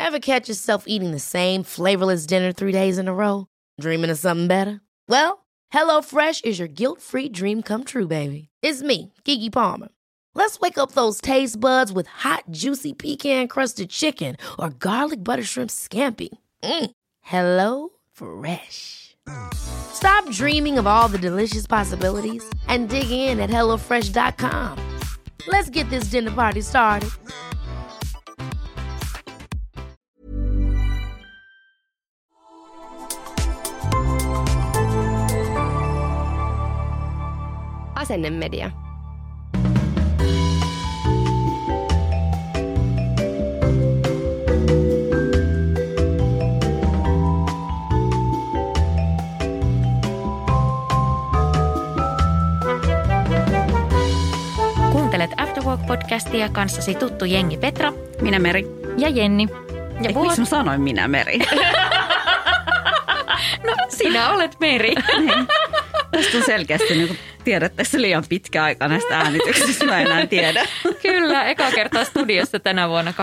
Ever catch yourself eating the same flavorless dinner 3 days in a row? Dreaming of something better? Well, HelloFresh is your guilt-free dream come true, baby. It's me, Keke Palmer. Let's wake up those taste buds with hot, juicy pecan-crusted chicken or garlic butter shrimp scampi. Hello Fresh. Stop dreaming of all the delicious possibilities and dig in at HelloFresh.com. Let's get this dinner party started. Asennemedia. Kuuntelet After Work-podcastia kanssasi tuttu jengi Petra. Minä Meri. Ja Jenni. Ja miksi mä sanoin minä Meri? No, sinä olet Meri. Niin. Tästä on selkeästi, niin kuin tiedätte, se liian pitkä aika näistä äänityksistä, mä enää tiedä. Kyllä, eka kertaa studiossa tänä vuonna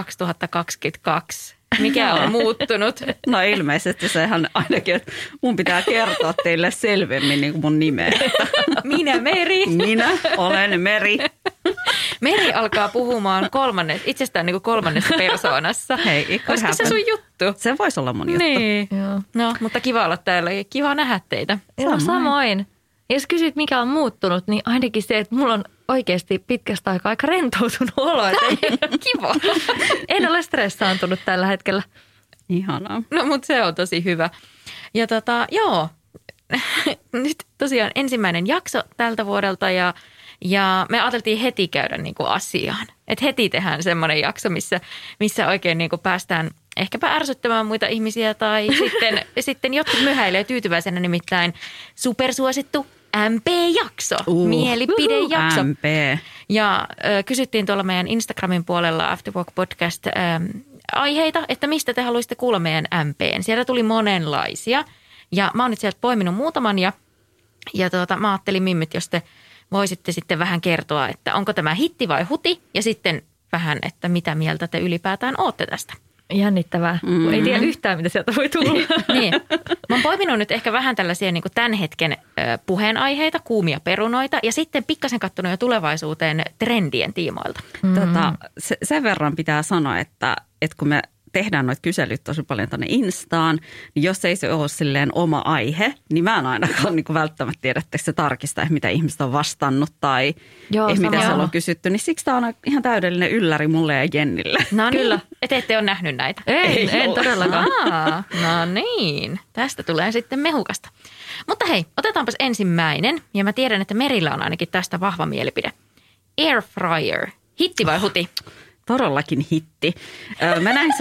2022. Mikä on muuttunut? No ilmeisesti sehän ainakin, että mun pitää kertoa teille selvemmin niin kuin mun nimeä. Minä Meri. Minä olen Meri. Meri alkaa puhumaan itsestään niin kuin kolmannessa persoonassa. Hei, olisiko se sun juttu? Se voisi olla mun juttu. Niin. Joo. No, mutta kiva olla täällä ja kiva nähdä teitä. Samoin. Jos kysyt, mikä on muuttunut, niin ainakin se, että mulla on oikeasti pitkästä aikaa aika rentoutunut olo. Kiva. En ole stressaantunut tällä hetkellä. Ihanaa. No, mutta se on tosi hyvä. Ja joo, nyt tosiaan ensimmäinen jakso tältä vuodelta ja me ajateltiin heti käydä niin kuin asiaan. Että heti tehdään semmoinen jakso, missä oikein niin kuin päästään ehkäpä ärsyttämään muita ihmisiä tai sitten jotkut myhäilee tyytyväisenä, nimittäin supersuosittu MP-jakso, mielipidejakso. MP. Ja kysyttiin tuolla meidän Instagramin puolella After Work Podcast aiheita, että mistä te haluaisitte kuulla meidän MP:n. Sieltä tuli monenlaisia ja mä oon nyt sieltä poiminut muutaman ja mä ajattelin mimmit, jos te voisitte sitten vähän kertoa, että onko tämä hitti vai huti ja sitten vähän, että mitä mieltä te ylipäätään ootte tästä. Jännittävää. Ei tiedä yhtään, mitä sieltä voi tulla. Niin. Mä oon poiminut nyt ehkä vähän tällaisia niin kuin tämän hetken puheenaiheita, kuumia perunoita ja sitten pikkasen katsonut jo tulevaisuuteen trendien tiimoilta. Sen verran pitää sanoa, että kun me tehdään noita kyselyt tosi paljon tuonne Instaan, niin jos ei se ole silleen oma aihe, niin mä en ainakaan niin kuin välttämättä tiedä, että se tarkistaa, mitä ihmiset on vastannut tai mitä siellä on kysytty. Niin siksi tämä on ihan täydellinen ylläri mulle ja Jennille. No kyllä. Et ette ole nähnyt näitä. En todellakaan. No niin, tästä tulee sitten mehukasta. Mutta hei, otetaanpas ensimmäinen. Ja mä tiedän, että Merillä on ainakin tästä vahva mielipide. Air fryer. Hitti vai huti? Todellakin hitti. Mä näin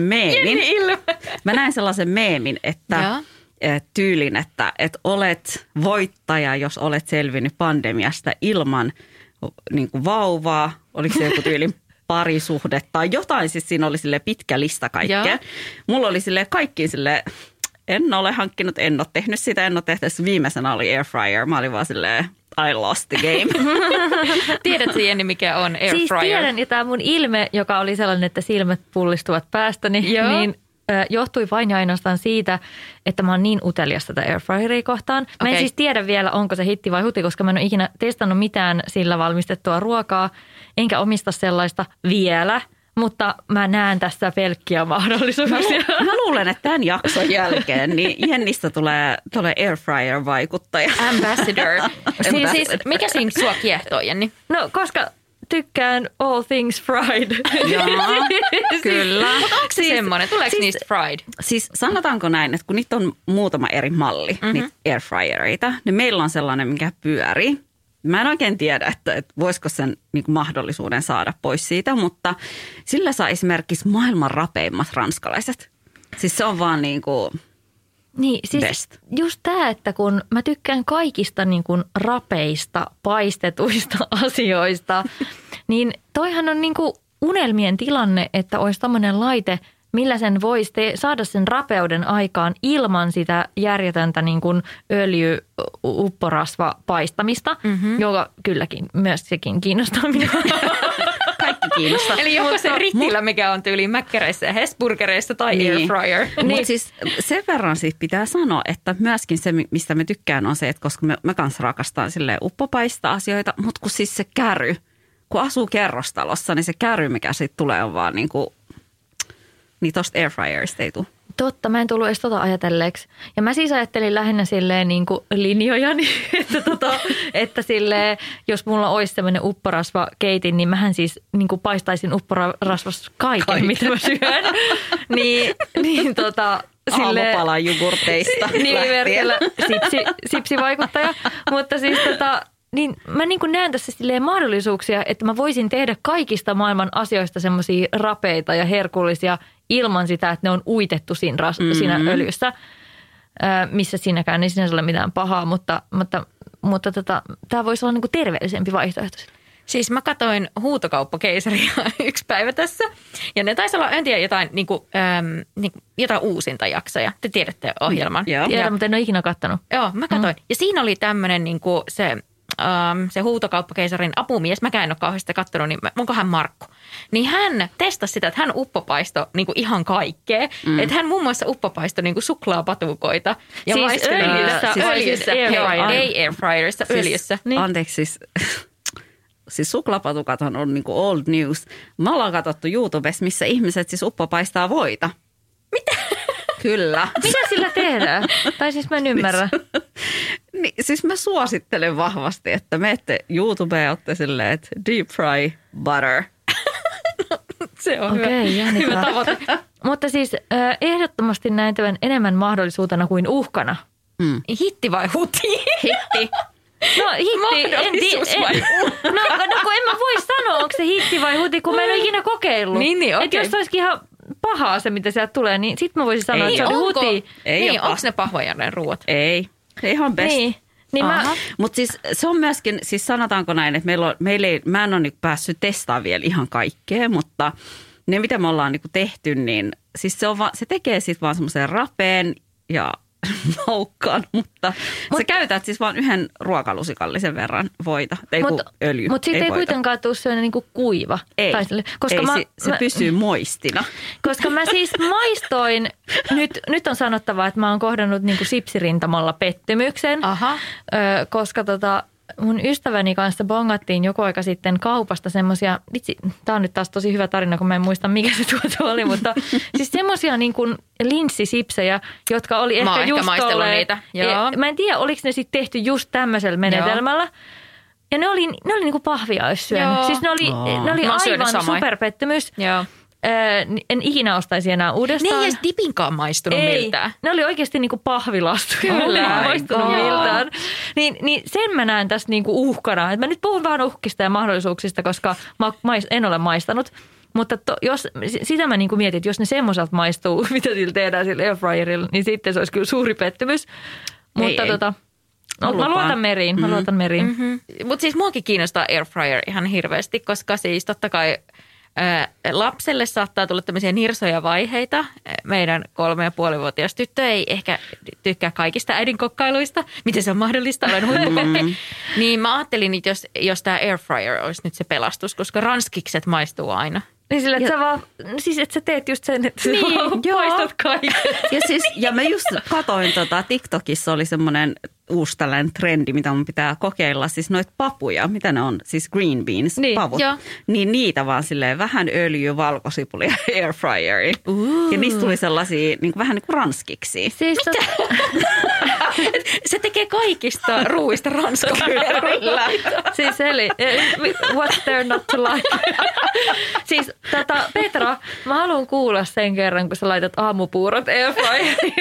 sellaisen meemin, että tyylin, että olet voittaja, jos olet selvinnyt pandemiasta ilman niin kuin vauvaa. Oliko se joku tyylin parisuhde tai jotain, siis siinä oli sille pitkä lista kaikkea. Ja. Mulla oli sille kaikkiin sille, en ole hankkinut, en ole tehnyt sitä, en ole tehnyt. Viimeisenä oli air fryer. Mä olin vaan silleen, I lost the game. Tiedätkö, Jenni, mikä on air fryer? Siis tiedän, ja tämä mun ilme, joka oli sellainen, että silmät pullistuvat päästäni, niin johtui vain ja ainoastaan siitä, että mä oon niin utelias tätä airfryeria kohtaan. Mä en siis tiedä vielä, onko se hitti vai huti, koska mä en ole ikinä testannut mitään sillä valmistettua ruokaa, enkä omista sellaista vielä. Mutta mä näen tässä pelkkiä mahdollisuuksia. Mä luulen, että tämän jakson jälkeen niin Jennistä tulee airfryer-vaikuttaja. Ambassador. Siis mikä siinä sua kiehtoo, Jenni? No, koska tykkään all things fried. Joo, kyllä. Mutta onko se semmoinen? Tuleeko niistä fried? Siis sanotaanko näin, että kun niitä on muutama eri malli, niitä airfryereita, niin meillä on sellainen, mikä pyörii. Mä en oikein tiedä, että voisiko sen niin kuin mahdollisuuden saada pois siitä, mutta sillä saa esimerkiksi maailman rapeimmat ranskalaiset. Siis se on vaan niin kuin niin, siis best. Just tämä, että kun mä tykkään kaikista niin kuin rapeista, paistetuista asioista, niin toihan on niin kuin unelmien tilanne, että olisi tommoinen laite, millä sen voisi saada sen rapeuden aikaan ilman sitä järjetöntä niin kuin upporasva paistamista, joka kylläkin myös sekin kiinnostaa minua. kiinnosta. Eli joko se rittillä, mikä on tyyliin mäkkäreissä ja Hesburgereissa tai airfryer. Mutta siis sen verran siitä pitää sanoa, että myöskin se, mistä me tykkään, on se, että koska me kanssa rakastaan silleen uppopaista asioita, mutta kun siis se käry, kun asuu kerrostalossa, niin se käry, mikä siitä tulee, on vaan niin tosta airfryerista ei tule. Totta, mä en tullut edes ajatelleeksi. Ja mä siis ajattelin lähinnä silleen niin kuin linjojani, että silleen, jos mulla olisi tämmöinen upporasva keitin, niin mähän siis niin kuin paistaisin upporasvassa kaiken, mitä mä syön. Aamupala jogurteista lähtien. Sipsivaikuttaja. Mutta siis niin mä niin kuin näen tässä silleen mahdollisuuksia, että mä voisin tehdä kaikista maailman asioista semmoisia rapeita ja herkullisia ilman sitä, että ne on uitettu siinä öljyssä, missä siinäkään ei sinänsä ole mitään pahaa, mutta tämä voisi olla niin kuin terveellisempi vaihtoehto. Siis mä katsoin Huutokauppakeisaria yksi päivä tässä ja ne taisi olla, en tiedä, jotain uusinta jaksoja. Te tiedätte ohjelman. Tiedän, mutta en ole ikinä kattonut. Joo, mä katsoin. Ja siinä oli tämmöinen niin kuin se Huutokauppakeisarin apumies, mäkään en ole kauheasti katsonut, niin onko hän Markku? Niin hän testasi sitä, että hän uppopaistoi niin kuin ihan kaikkea. Että hän muun muassa uppopaistoi niin kuin suklaapatukoita. Ja siis öljyssä. Ei airfryerissa, öljyssä. Niin. Anteeksi, siis suklaapatukathan on niin kuin old news. Me ollaan katsottu YouTubessa, missä ihmiset siis uppopaistaa voita. Mitä? Kyllä. Mitä sillä tehdään? Tai siis mä en ymmärrä. Niin, siis mä suosittelen vahvasti, että menette YouTubeen ja olette silleen, että deep fry butter. Se on hyvä tavoite. Mutta siis ehdottomasti näen tämän enemmän mahdollisuutena kuin uhkana. Hitti vai huti? Hitti. No hitti, en mä voi sanoa, onko se hitti vai huti, kun mä en ole ikinä kokeillut. Niin, okei. Että jos olisikin ihan pahaa se, mitä sieltä tulee, niin sit mä voisin sanoa, että se oli huti. Onko ne pahojarnen ruuat? Ei. Ihan best. Niin mutta siis se on myöskin, siis sanotaanko näin, että mä en ole niin päässyt testaamaan vielä ihan kaikkea, mutta ne mitä me ollaan niin tehty, niin siis se tekee sitten vaan semmoisen rapeen ja maukkaan, mutta sä käytät siis vaan yhden ruokalusikallisen verran voita, ei kun öljy. Mutta siitä ei kuitenkaan tule sellainen niin kuin kuiva. Ei, koska se pysyy moistina. Koska mä siis maistoin, nyt on sanottava, että mä oon kohdannut niin kuin sipsirintamalla pettymyksen, koska mun ystäväni kanssa bongattiin joku aika sitten kaupasta semmoisia, vitsi, tää on nyt taas tosi hyvä tarina, kun mä en muista mikä se tuote oli, mutta siis semmoisia niin kuin linssisipsejä, jotka oli ehkä just tolleen. Niitä. Joo. Mä en tiedä, oliko ne sitten tehty just tämmöisellä menetelmällä. Ja ne oli niin kuin pahvia olisi syönyt. Joo. Siis ne oli aivan superpettymys. Joo. En ikinä ostaisi enää uudestaan. Ne ei edes dipinkaan maistunut miltään. Ne oli oikeasti niinku pahvilastuja. Ne ei maistunut miltään. Niin sen mä näen tässä niinku uhkana. Et mä nyt puhun vaan uhkista ja mahdollisuuksista, koska en ole maistanut. Mutta sitä mä niinku mietin, että jos ne semmoiselta maistuu, mitä sillä tehdään sillä airfryerilla, niin sitten se olisi kyllä suuri pettymys. Mutta mä luotan meriin. Mutta siis muakin kiinnostaa airfryer ihan hirveästi, koska siis totta kai lapselle saattaa tulla tämmöisiä nirsoja vaiheita. Meidän 3,5-vuotias tyttö ei ehkä tykkää kaikista äidin kokkailuista. Miten se on mahdollista? Olen huippukokki. Niin mä ajattelin, että jos tämä airfryer olisi nyt se pelastus, koska ranskikset maistuu aina. Niin sillä, että sä vaan, siis että sä teet just sen, että sä paistat kaiken. Ja mä just katoin TikTokissa oli semmoinen uusi tällainen trendi, mitä mun pitää kokeilla. Siis noita papuja, mitä ne on? Siis green beans, pavut. Niin niitä vaan silleen vähän öljyä, valkosipulia airfryeriin. Ja niistä tuli sellaisia niin kuin, vähän niin kuin ranskiksi. Siis se tekee kaikista ruuista ranskapyörillä. Siis eli, what's there not to like? Siis Petra, mä haluan kuulla sen kerran, kun sä laitat aamupuurot airfryeriin.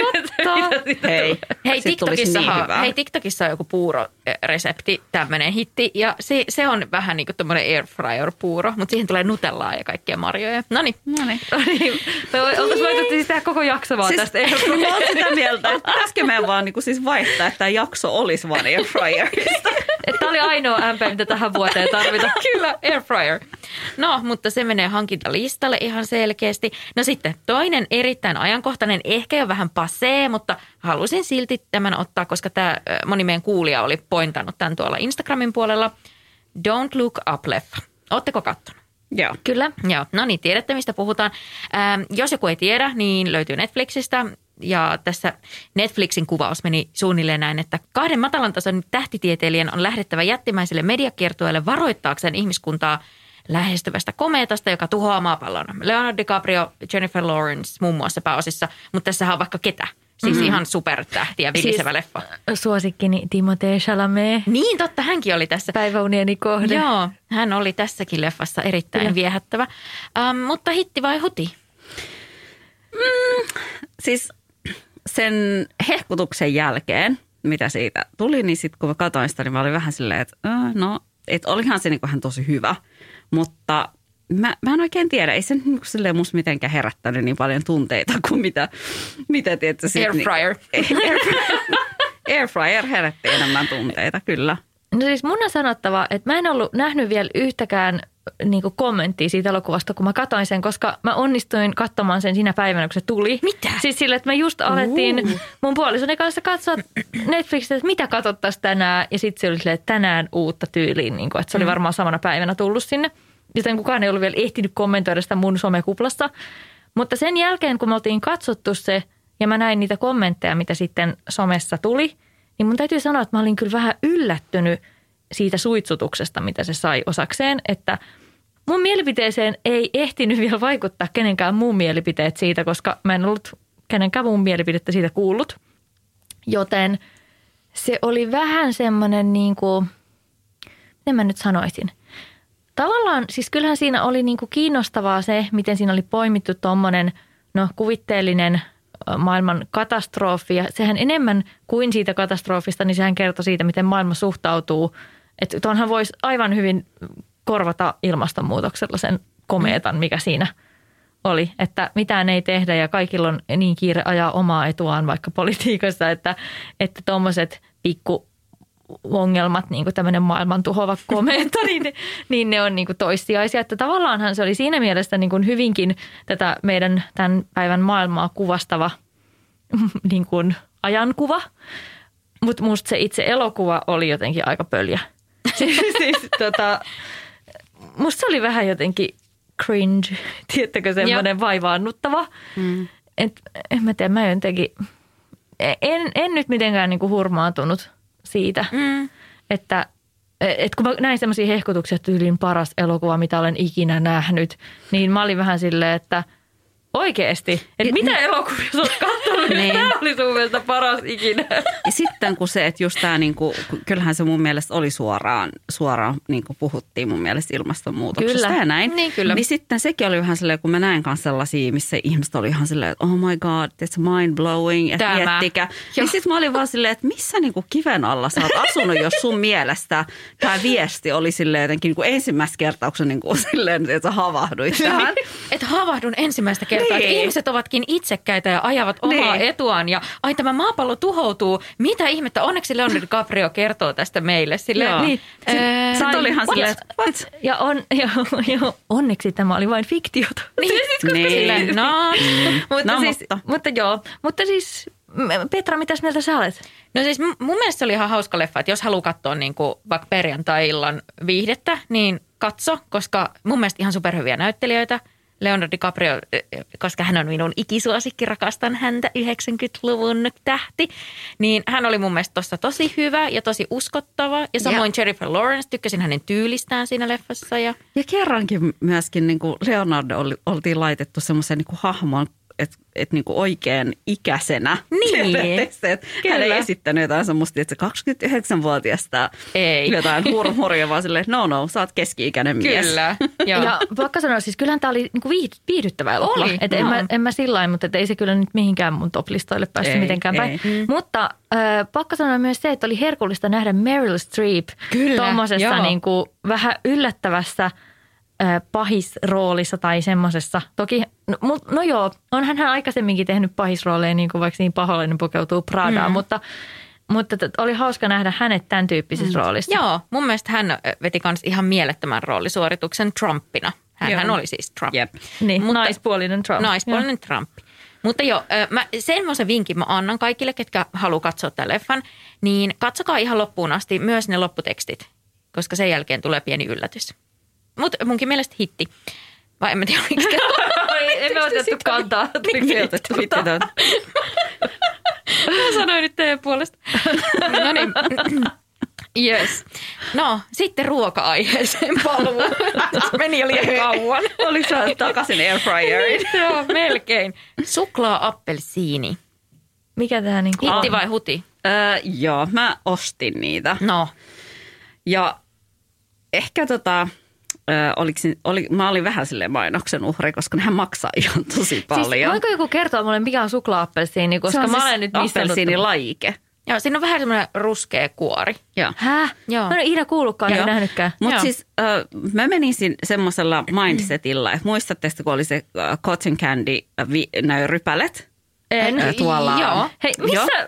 Hei, TikTokissa on joku puuroresepti, tämmöinen hitti. Ja se on vähän niin kuin tommoinen airfryer-puuro, mutta siihen tulee nutellaa ja kaikkia marjoja. Noniin. Oltaisiin voitu siis tehdä koko jakso vaan tästä airfryerista. Mä oon sitä mieltä, että pitäisikö meidän vaan niin kuin siis vaihtaa, että tämä jakso olisi vaan airfryerista. Tämä oli ainoa MP, mitä tähän vuoteen tarvitaan. Kyllä, airfryer. No, mutta se menee hankintalistalle ihan selkeästi. No sitten toinen erittäin ajankohtainen, ehkä jo vähän passé, mutta halusin silti tämän ottaa, koska tämä moni meidän kuulija oli pointannut tämän tuolla Instagramin puolella. Don't Look Up -leffa. Ootteko kattonut? Joo. Kyllä. Joo, no niin, tiedätte mistä puhutaan. Jos joku ei tiedä, niin löytyy Netflixistä. Ja tässä Netflixin kuvaus meni suunnilleen näin, että 2 matalan tason tähtitieteilijän on lähdettävä jättimäiselle mediakiertueelle varoittaakseen ihmiskuntaa lähestyvästä komeetasta, joka tuhoaa maapallon. Leonardo DiCaprio, Jennifer Lawrence muun muassa pääosissa, mutta tässähän on vaikka ketä. Siis ihan supertähtiä, villisevä leffa. Suosikkini Timothée Chalamet. Niin totta, hänkin oli tässä. Päiväunieni kohde. Joo, hän oli tässäkin leffassa erittäin viehättävä. Mutta hitti vai huti? Siis sen hehkutuksen jälkeen, mitä siitä tuli, niin sitten kun mä katsoin sitä, niin mä olin vähän silleen, että että olihan se niin kuin tosi hyvä. Mutta mä en oikein tiedä, ei se niin kuin silleen musta mitenkään herättänyt niin paljon tunteita kuin mitä tiedätkö sitten. Airfryer. Airfryer herätti enemmän tunteita, kyllä. No siis mun on sanottava, että mä en ollut nähnyt vielä yhtäkään niin kuin kommenttia siitä elokuvasta, kun mä katsoin sen, koska mä onnistuin katsomaan sen siinä päivänä, kun se tuli. Mitä? Siis sillä, että me just alettiin mun puolisoni kanssa katsoa Netflixistä, että mitä katsottaisiin tänään. Ja sitten se oli silleen, että tänään uutta tyyliin, niin kuin, että se oli varmaan samana päivänä tullut sinne. Joten kukaan ei ollut vielä ehtinyt kommentoida sitä mun somekuplasta. Mutta sen jälkeen, kun me oltiin katsottu se ja mä näin niitä kommentteja, mitä sitten somessa tuli, niin mun täytyy sanoa, että mä olin kyllä vähän yllättynyt siitä suitsutuksesta, mitä se sai osakseen, että mun mielipiteeseen ei ehtinyt vielä vaikuttaa kenenkään muun mielipiteet siitä, koska mä en ollut kenenkään muun mielipidettä siitä kuullut. Joten se oli vähän semmoinen niin kuin, miten mä nyt sanoisin. Tavallaan, siis kyllähän siinä oli niin kuin kiinnostavaa se, miten siinä oli poimittu tommoinen kuvitteellinen maailman katastrofi. Ja sehän enemmän kuin siitä katastrofista, niin sehän kertoi siitä, miten maailma suhtautuu. Että tuonhan voisi aivan hyvin korvata ilmastonmuutoksella sen komeetan, mikä siinä oli. Että mitään ei tehdä ja kaikilla on niin kiire ajaa omaa etuaan vaikka politiikassa, että tuommoiset pikkuongelmat, niin kuin tämmöinen maailman tuhoava komeeta, niin ne on niin kuin toissijaisia. Että tavallaanhan se oli siinä mielessä niin kuin hyvinkin tätä meidän tämän päivän maailmaa kuvastava niin kuin ajankuva. Mutta musta se itse elokuva oli jotenkin aika pöljä. Musta se oli vähän jotenkin cringe, tiedättekö, semmoinen vaivaannuttava. En mä tiedä, mä jotenkin, en nyt mitenkään niinku hurmaantunut siitä, että kun mä näin semmoisia hehkutuksia, että tyyliin paras elokuva, mitä olen ikinä nähnyt, niin mä olin vähän silleen, että oikeesti, että mitä elokuvia sä oot katsonut, niin tämä oli sun mielestä paras ikinä. Ja sitten kun se, että just tämä, niinku, kyllähän se mun mielestä oli suoraan niinku puhuttiin mun mielestä ilmastonmuutoksesta ja näin. Niin sitten sekin oli vähän silleen, kun mä näen kanssa sellaisia, missä ihmiset oli ihan silleen, että oh my god, it's mind blowing, että miettikä. Niin sitten mä olin vaan silleen, että missä niinku kiven alla sä oot asunut, jos sun mielestä tämä viesti oli silleen jotenkin niinku ensimmäistä kertauksen niinku silleen, että sä havahduit tähän. Että havahdun ensimmäistä kertaa. Että ihmiset ovatkin itsekkäitä ja ajavat omaa etuaan ja ai tämä maapallo tuhoutuu. Mitä ihmettä? Onneksi Leonardo DiCaprio kertoo tästä meille. Sitten olihan silleen, what? Ja onneksi tämä oli vain fiktiota. Mutta siis Petra, mitäs mieltä sä olet? No siis mun mielestä se oli ihan hauska leffa, että jos haluaa katsoa niin kuin vaikka perjantai-illan viihdettä, niin katso, koska mun mielestä ihan superhyviä näyttelijöitä. Leonardo DiCaprio, koska hän on minun ikisuosikki, rakastan häntä, 90-luvun tähti, niin hän oli mun mielestä tuossa tosi hyvä ja tosi uskottava. Ja samoin Jennifer Lawrence, tykkäsin hänen tyylistään siinä leffassa. Ja kerrankin myöskin niin kuin Leonardo oltiin laitettu semmoisen niin kuin hahmoon, että niin kuin oikein ikäisenä. Niin. Hän ei esittänyt jotain semmoista, että se 29-vuotiaasta jotain hurmuria, vaan silleen, että sä oot keski-ikäinen mies. Kyllä. Ja pakko sanoa, siis kyllähän tämä oli niinku viihdyttävä elokuva. Että en mä sillain, mutta ei se kyllä nyt mihinkään mun top-listoille päässyt mitenkään päin. Mutta pakko sanoa myös se, että oli herkullista nähdä Meryl Streep tuommoisessa niinku vähän yllättävässä pahisroolissa tai semmoisessa. Toki, onhan hän aikaisemminkin tehnyt pahisrooleja, niin kuin vaikka niin Paholainen pukeutuu Pradaan, mutta oli hauska nähdä hänet tämän tyyppisessä roolissa. Joo, mun mielestä hän veti kans ihan mielettömän roolisuorituksen Trumpina. Hän oli siis Trump. Yep. Niin, mutta, naispuolinen Trump. Naispuolinen Trump. Mutta joo, semmoisen vinkin mä annan kaikille, ketkä haluaa katsoa tämän leffan, niin katsokaa ihan loppuun asti myös ne lopputekstit, koska sen jälkeen tulee pieni yllätys. Mutta munkin mielestä hitti. Vai en mä tiedä, miksi Emme otettu kantaa. Mä sanoin nyt teidän puolesta. No niin. Yes. No, sitten ruoka-aiheeseen paluu. Tässä meni jo liian kauan. Oliko sä takaisin airfryeriin? Joo, melkein. Suklaa-appelsiini. Mikä tää niinku on? Hitti vai huti? Joo, mä ostin niitä. No. Ja ehkä mä olin vähän silleen mainoksen uhri, koska nehän maksaa ihan tosi paljon. Siis voiko joku kertoa mulle, mikä on suklaa-appelsiini, koska mä olen nyt missannut. Appelsiinilajike. Joo, siinä on vähän semmoinen ruskea kuori. Joo. Häh? Joo. Mä en ole ikinä kuullutkaan, en nähnytkään. Mutta siis mä menin semmoisella mindsetilla, että muistatte, kun oli se cotton candy, nämä rypälet? Tuolla. Joo. Hei, missä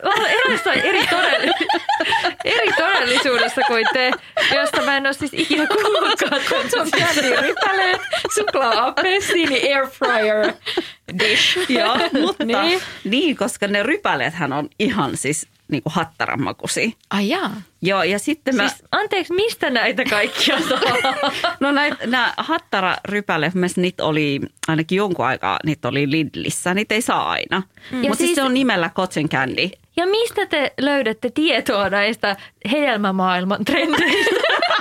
eri todellisuudessa kuin te, josta mä en ole siis ikinä kuullutkaan. Cotton candy rypäleet, suklaa-appelsiini, airfryer dish. Joo, mutta niin, koska ne rypäleethän on ihan siis niinku hattaranmakuisia. Ai jaa. Joo, ja sitten siis, anteeksi, mistä näitä kaikkia saa? No nämä hattararypäleet, niitä oli ainakin jonkun aikaa, niitä oli Lidlissä, niitä ei saa aina. Mutta siis se on nimellä cotton candy. Ja mistä te löydätte tietoa näistä hedelmämaailman trendeistä?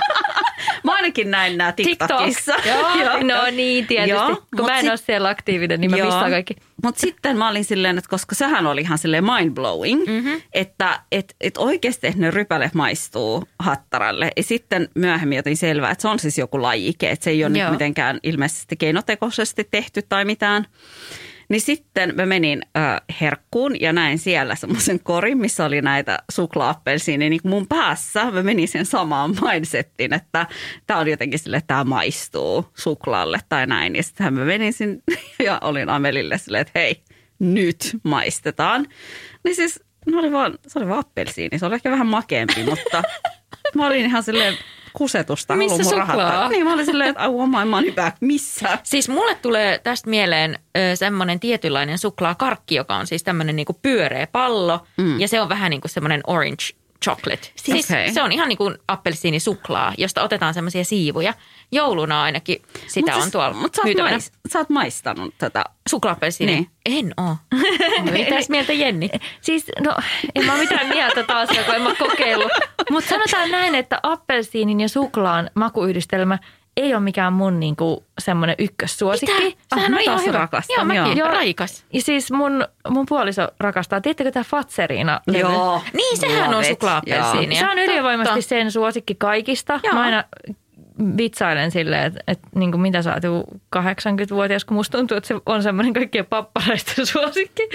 Mä ainakin näin nää TikTokissa. Joo. No niin, tietysti. Joo, kun mä en ole siellä aktiivinen, niin mä missaan kaikki. Mutta sitten mä olin silleen, että koska sehän oli ihan silleen mind-blowing, että oikeasti ne rypälet maistuu hattaralle. Ja sitten myöhemmin jotin selvää, että se on siis joku lajike, että se ei ole nyt mitenkään ilmeisesti keinotekoisesti tehty tai mitään. Niin sitten mä menin herkkuun ja näin siellä semmoisen korin, missä oli näitä suklaa-appelsiineja. Niin mun päässä mä menin sen samaan mindsettiin, että tää on jotenkin silleen, että tää maistuu suklaalle tai näin. Ja sittenhän mä menin sinne ja olin Amelille silleen, että hei, nyt maistetaan. Niin siis se oli vaan appelsiini. Se oli ehkä vähän makeampi, mutta mä olin ihan silleen kusetusta. Missä suklaa? Niin mä olin silleen, että I want my money back. Missä? Siis mulle tulee tästä mieleen semmoinen tietynlainen suklaakarkki, joka on siis tämmöinen niinku pyöreä pallo. Ja se on vähän niin kuin semmoinen orange chocolate. Siis se on ihan niin kuin appelsiinisuklaa, josta otetaan semmoisia siivuja. Jouluna ainakin sitä on tuolla myytävänä. Sä oot maistanut tätä. Suklaa-appelsiini? Niin. En oo. Mitäs mieltä Jenni? Siis en mä mitään mieltä taas, kun en mä kokeillut. Mutta sanotaan näin, että appelsiinin ja suklaan makuyhdistelmä ei ole mikään mun niinku semmoinen ykkössuosikki. Mitä? Sehän on ihan hyvä. Rakastan. Joo, mäkin. Joo. Raikas. Ja siis mun puoliso rakastaa. Tiedättekö tämä Fatserina? Joo. Niin, sehän on suklaa-appelsiiniä. Se on ylivoimaisesti sen suosikki kaikista. Joo. Mä aina vitsailen silleen, että niin kuin mitä sä oot 80-vuotias, kun musta tuntuu, että se on semmoinen kaikkien papparaisten suosikki.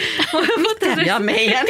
Ja meidän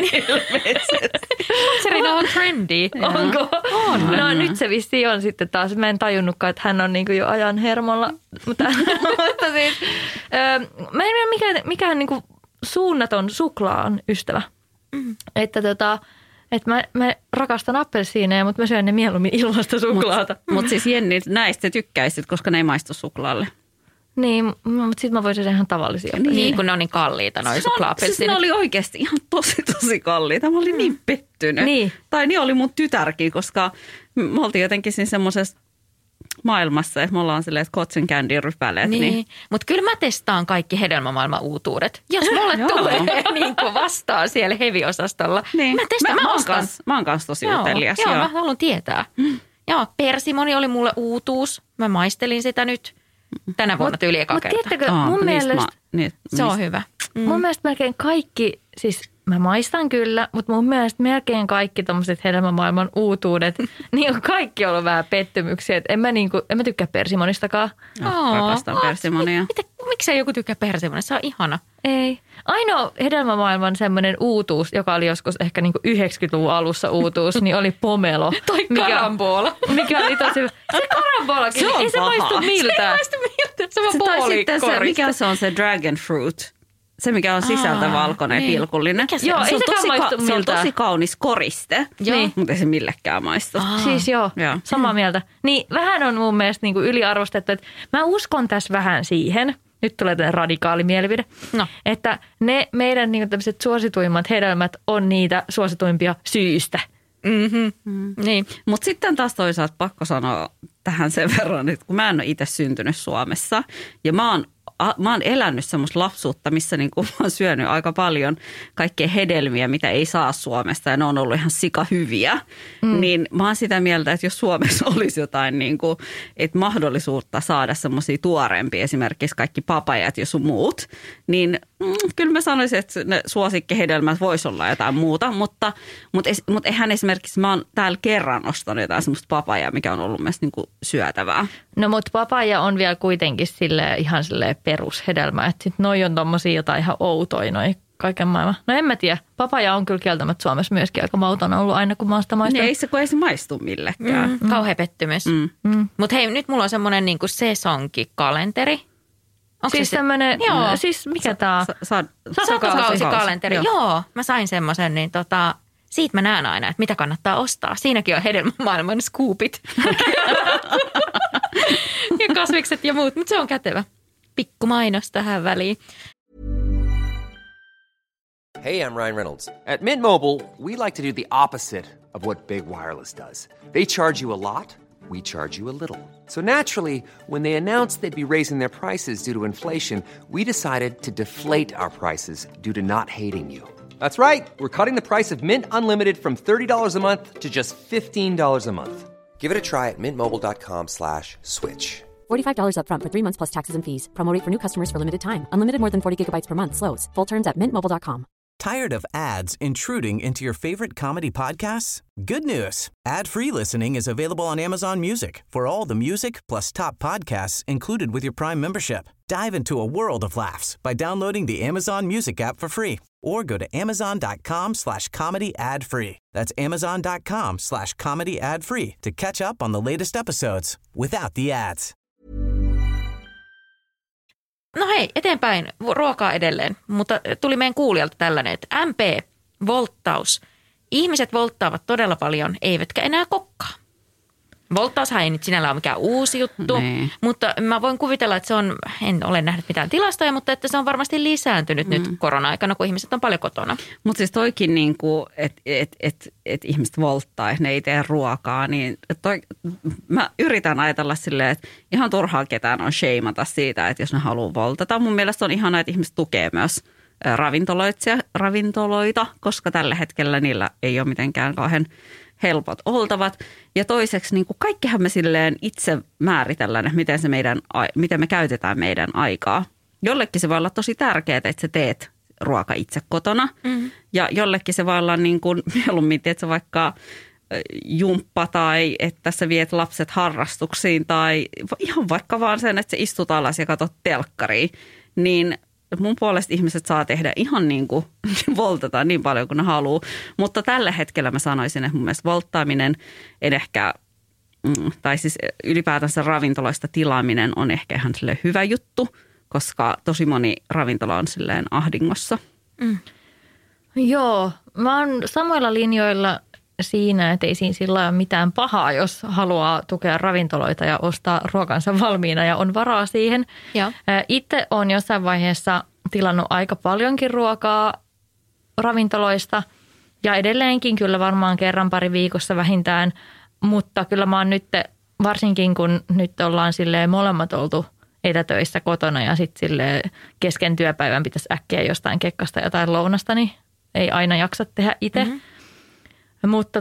Fatserina on trendy. Onko? On. No nyt se vissiin on sitten taas. Mä en tajunnutkaan, että hän on niin kuin jo ajan hermolla. Mutta siis, mä en ole mikään niin kuin suunnaton suklaan ystävä. Että mä rakastan appelsiineja, mutta mä syön ne mieluummin ilmasta suklaata. Mutta siis Jenni, näistä tykkäisit, koska ne ei maistu suklaalle. Niin, mutta sitten mä voisin ihan tavallisia. Niin, kun ne on niin kalliita, noi suklaa-appelsiinit. Siis ne oli oikeasti ihan tosi kalliita. Mä olin niin pettynyt. Niin. Tai niin oli mun tytärkin, koska me oltiin jotenkin siinä semmoisessa maailmassa, että me ollaan silleen, että cotton candy rypäleet. Niin. Mutta kyllä mä testaan kaikki hedelmämaailman uutuudet. Jos mulle tulee niin kuin vastaan siellä heavy-osastolla, niin. mä testaan, mä ostan. Mä oon kanssa tosi utelias. Joo, mä haluan tietää. Joo, persimoni oli mulle uutuus. Mä maistelin sitä nyt tänä vuonna tyyli eka kerta. Mutta tiedättekö, mun mielestä se on hyvä. Mun mielestä melkein kaikki, siis mä maistan kyllä, mutta mun mielestä melkein kaikki tommoset hedelmämaailman uutuudet, niin on kaikki ollut vähän pettymyksiä. Et en mä tykkää persimonistakaan. Rakastan persimonia. Miksei joku tykkää persimonista? Se on ihana. Ei. Ainoa hedelmämaailman semmoinen uutuus, joka oli joskus ehkä niinku 90-luvun alussa uutuus, niin oli pomelo. Toi karambola. Mikä oli tosi hyvä. Se karambolakin, ei se maistu miltään. Se ei maistu miltään. Se on puolikorista. Mikä se on se dragon fruit? Se, mikä on sisältä valkoinen ja pilkullinen. Joo, ei sekään maistu miltään. Se on tosi kaunis koriste, mutta ei se millekään maistu. Siis joo, samaa mieltä. Niin vähän on mun mielestä niinku yliarvostettu, että mä uskon tässä vähän siihen, nyt tulee tämmöinen radikaali mielipide, että ne meidän niinku tämmöiset suosituimmat hedelmät on niitä suosituimpia syystä. Niin. Mutta sitten taas toisaalta pakko sanoa tähän sen verran, että kun mä en ole itse syntynyt Suomessa ja mä oon elänyt semmoista lapsuutta, missä niin kuin mä oon syönyt aika paljon kaikkea hedelmiä, mitä ei saa Suomesta ja ne on ollut ihan sikahyviä. Niin mä oon sitä mieltä, että jos Suomessa olisi jotain niin kuin, että mahdollisuutta saada semmoisia tuoreempia, esimerkiksi kaikki papajat ja sun muut, niin kyllä mä sanoisin, että ne suosikkihedelmät voisi olla jotain muuta, mutta eihän esimerkiksi mä oon täällä kerran ostanut jotain semmoista papajaa, mikä on ollut mielestäni niin kuin syötävää. No mutta papaja on vielä kuitenkin ihan silleen perushedelmä, että sit noi on tommosia jotain ihan outoja, noi kaiken maailman. No en mä tiedä, papaja on kyllä kieltämättä Suomessa myöskin aika mauton ollut aina, kun mä oon sitä maistanut. Ei se maistu millekään. Kauhea pettymys. Mutta hei, nyt mulla on semmoinen niinku sesonkikalenteri. Onko siis tämmönen, siis mikä tää on? Satokausikalenteri. Joo, mä sain semmoisen, niin siitä mä näen aina, että mitä kannattaa ostaa. Siinäkin on hedelmämaailman scoopit. Ja kasvikset ja muut, mutta se on kätevä. Pikku mainos tähän väliin. Hey, I'm Ryan Reynolds. At Mint Mobile, we like to do the opposite of what Big Wireless does. They charge you a lot, we charge you a little. So naturally, when they announced they'd be raising their prices due to inflation, we decided to deflate our prices due to not hating you. That's right. We're cutting the price of Mint Unlimited from $30 a month to just $15 a month. Give it a try at mintmobile.com/switch. $45 up front for 3 months plus taxes and fees. Promo rate for new customers for limited time. Unlimited more than 40 gigabytes per month slows. Full terms at mintmobile.com. Tired of ads intruding into your favorite comedy podcasts? Good news. Ad-free listening is available on Amazon Music for all the music plus top podcasts included with your Prime membership. Dive into a world of laughs by downloading the Amazon Music app for free or go to amazon.com/comedy ad-free. That's amazon.com/comedy ad-free to catch up on the latest episodes without the ads. No hei, eteenpäin. Ruokaa edelleen, mutta tuli meidän kuulijalta tällainen, että volttaus. Ihmiset volttaavat todella paljon, eivätkä enää kokkaa. Volttaushan ei nyt sinällään ole mikään uusi juttu, mutta mä voin kuvitella, että se on, en ole nähnyt mitään tilastoja, mutta että se on varmasti lisääntynyt nyt korona-aikana, kun ihmiset on paljon kotona. Mutta siis toikin, niin että ihmiset volttaa, että ne ei tee ruokaa, niin mä yritän ajatella silleen, että ihan turhaa ketään on sheimata siitä, että jos ne haluaa voltata. Mun mielestä on ihanaa, että ihmiset tukee myös ravintoloita, koska tällä hetkellä niillä ei ole mitenkään kauhean helpot oltavat. Ja toiseksi niin kuin kaikkihan me silleen itse määritellään, että miten me käytetään meidän aikaa. Jollekin se voi olla tosi tärkeää, että sä teet ruoka itse kotona. Ja jollekin se voi olla niin kuin mieluummin, että sä vaikka jumppa tai että sä viet lapset harrastuksiin tai ihan vaikka vaan sen, että sä istut alas ja katsot telkkaria. Niin mun puolesta ihmiset saa tehdä ihan niin kuin voltata niin paljon kuin ne haluaa. Mutta tällä hetkellä mä sanoisin, että mun mielestä volttaaminen en ehkä, tai siis ylipäätänsä ravintoloista tilaaminen on ehkä ihan silleen hyvä juttu, koska tosi moni ravintola on silleen ahdingossa. Joo, mä oon samoilla linjoilla siinä, että ei siinä sillä ole mitään pahaa, jos haluaa tukea ravintoloita ja ostaa ruokansa valmiina ja on varaa siihen. Itse olen jossain vaiheessa tilannut aika paljonkin ruokaa ravintoloista ja edelleenkin kyllä varmaan kerran pari viikossa vähintään, mutta kyllä mä oon nyt, varsinkin kun nyt ollaan silleen molemmat oltu etätöissä kotona ja sitten silleen kesken työpäivän pitäisi äkkiä jostain kekkasta jotain lounasta, niin ei aina jaksa tehdä itse. Mutta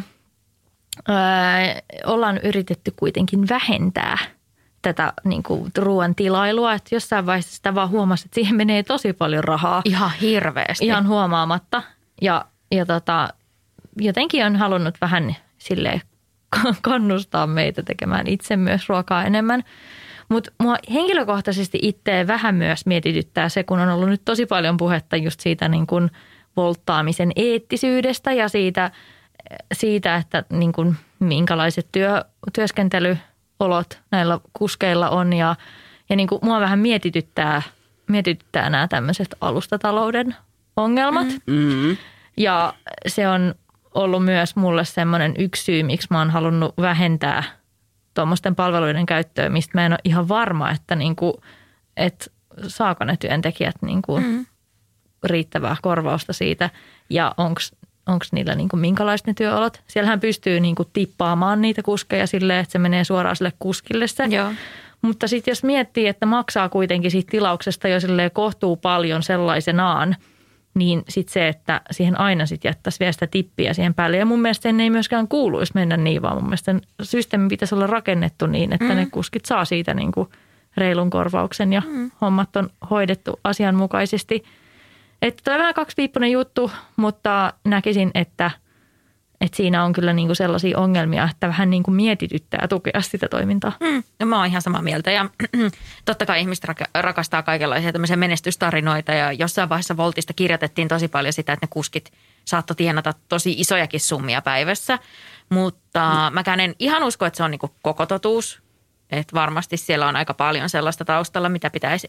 ollaan yritetty kuitenkin vähentää tätä niin kuin ruoan tilailua, että jossain vaiheessa sitä vaan huomasi, että siihen menee tosi paljon rahaa. Ihan hirveästi. Ihan huomaamatta. Ja jotenkin on halunnut vähän silleen kannustaa meitä tekemään itse myös ruokaa enemmän. Mutta mua henkilökohtaisesti itse vähän myös mietityttää se, kun on ollut nyt tosi paljon puhetta just siitä niin kuin volttaamisen eettisyydestä ja siitä että niin kuin minkälaiset työskentelyolot näillä kuskeilla on. Ja niin kuin mua vähän mietityttää nämä tämmöiset alustatalouden ongelmat. Ja se on ollut myös mulle semmoinen yksi syy, miksi mä oon halunnut vähentää tuommoisten palveluiden käyttöä, mistä mä en ole ihan varma, että, niinku, että saako ne työntekijät niinku riittävää korvausta siitä ja onko onko niillä niin kuin minkälaiset ne työolot. Siellähän pystyy niin kuin tippaamaan niitä kuskeja silleen, että se menee suoraan sille kuskille se. Joo. Mutta sitten jos miettii, että maksaa kuitenkin siitä tilauksesta jo silleen kohtuu paljon sellaisenaan, niin sitten se, että siihen aina sitten jättäisi vielä sitä tippiä siihen päälle. Ja mun mielestä sen ei myöskään kuuluisi mennä niin, vaan mun mielestä sen systeemi pitäisi olla rakennettu niin, että ne kuskit saa siitä niin kuin reilun korvauksen ja hommat on hoidettu asianmukaisesti. Että tämä on vähän kaksipiippunen juttu, mutta näkisin, että siinä on kyllä niin kuin sellaisia ongelmia, että vähän niin kuin mietityttää tukea sitä toimintaa. No mä oon ihan samaa mieltä ja totta kai ihmiset rakastaa kaikenlaisia tämmöisiä menestystarinoita ja jossain vaiheessa Woltista kirjoitettiin tosi paljon sitä, että ne kuskit saattoi tienata tosi isojakin summia päivässä, mutta mäkään en ihan usko, että se on niin kuin koko totuus. Että varmasti siellä on aika paljon sellaista taustalla, mitä pitäisi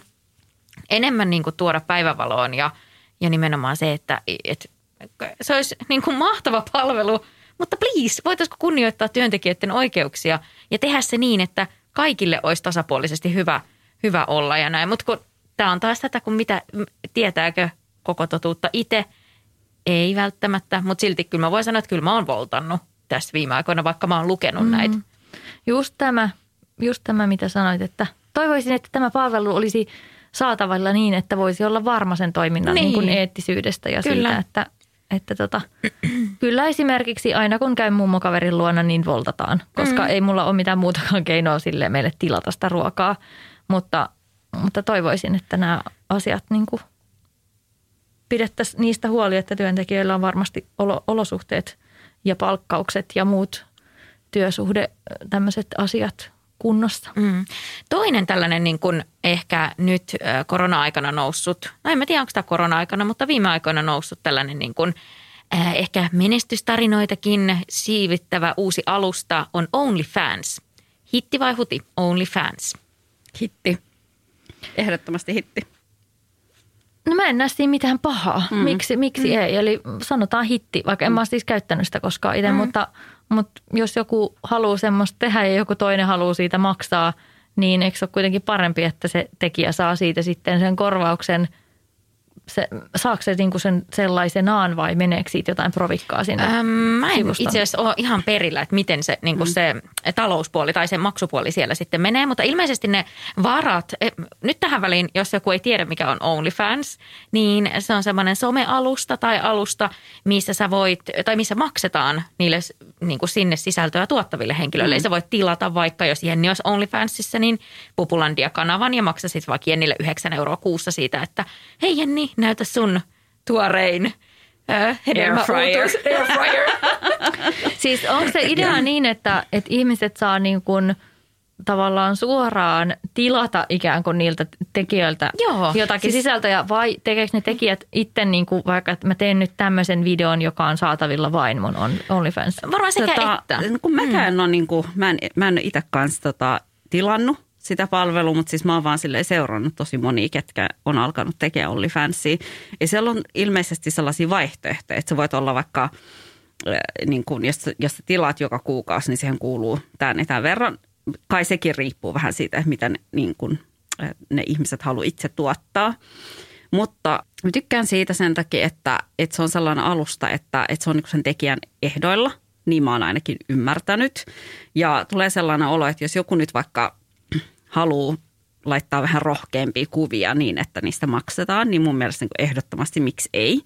enemmän niin kuin tuoda päivävaloon ja nimenomaan se, että se olisi niin kuin mahtava palvelu, mutta please, voitaisiko kunnioittaa työntekijöiden oikeuksia ja tehdä se niin, että kaikille olisi tasapuolisesti hyvä olla ja näin. Mutta tämä on taas tätä, kun mitä tietääkö koko totuutta itse, ei välttämättä, mutta silti kyllä mä voin sanoa, että kyllä mä oon voltannut tässä viime aikoina, vaikka mä oon lukenut näitä. Just tämä, mitä sanoit, että toivoisin, että tämä palvelu olisi saatavilla niin, että voisi olla varma sen toiminnan niin kuin eettisyydestä ja kyllä. Siitä, että kyllä esimerkiksi aina kun käyn mummokaverin luona, niin voltataan, koska ei mulla ole mitään muutakaan keinoa sille meille tilata sitä ruokaa, mutta toivoisin, että nämä asiat niin kuin pidettäisiin niistä huoli, että työntekijöillä on varmasti olosuhteet ja palkkaukset ja muut työsuhde tämmöiset asiat kunnossa. Toinen tällainen niin kuin ehkä nyt korona-aikana noussut, no en mä tiedä onko tämä korona-aikana, mutta viime aikoina noussut tällainen niin kuin ehkä menestystarinoitakin siivittävä uusi alusta on OnlyFans. Hitti vai huti? OnlyFans. Hitti. Ehdottomasti hitti. No mä en näe siinä mitään pahaa. Miksi ei? Eli sanotaan hitti, vaikka en mä ole siis käyttänyt sitä koskaan itse, mutta jos joku haluaa semmoista tehdä ja joku toinen haluaa siitä maksaa, niin eikö se ole kuitenkin parempi, että se tekijä saa siitä sitten sen korvauksen? Saako se niinku sen sellaisenaan vai meneekö siitä jotain provikkaa sinne Mä en sivusta? itse asiassa ole ihan perillä, että miten se, niinku se talouspuoli tai se maksupuoli siellä sitten menee, mutta ilmeisesti ne varat, nyt tähän väliin, jos joku ei tiedä mikä on OnlyFans, niin se on semmoinen somealusta tai alusta, missä sä voit, tai missä maksetaan niille niinku sinne sisältöä tuottaville henkilöille. Ja sä voit tilata vaikka, jos Jenni olisi OnlyFansissa, niin Pupulandia-kanavan ja maksasit vaikka Jennille 9 € kuussa siitä, että hei Jenni, näytä sun tuorein hedelmäuutos. Airfryer. Siis onko se idea niin, että ihmiset saa niin kuin tavallaan suoraan tilata ikään kuin niiltä tekijöiltä jotakin sisältöjä vai tekeekö ne tekijät itse niin kuin vaikka, että mä teen nyt tämmöisen videon, joka on saatavilla vain mun OnlyFans? Varmaan sekä että. Kun mäkään on niin kuin, mä en itse kanssa tilannut sitä palvelua, mutta siis mä oon vaan silleen seurannut tosi monia, ketkä on alkanut tekemään OnlyFansia. Ja siellä on ilmeisesti sellaisia vaihtoehtoja, että sä voit olla vaikka, niin kun, jos sä tilaat joka kuukausi, niin siihen kuuluu tämän verran. Kai sekin riippuu vähän siitä, että mitä niin kun, ne ihmiset haluaa itse tuottaa. Mutta mä tykkään siitä sen takia, että se on sellainen alusta, että se on niin sen tekijän ehdoilla. Niin mä oon ainakin ymmärtänyt. Ja tulee sellainen olo, että jos joku nyt vaikka haluaa laittaa vähän rohkeampia kuvia niin, että niistä maksetaan, niin mun mielestä niin ehdottomasti miksi ei.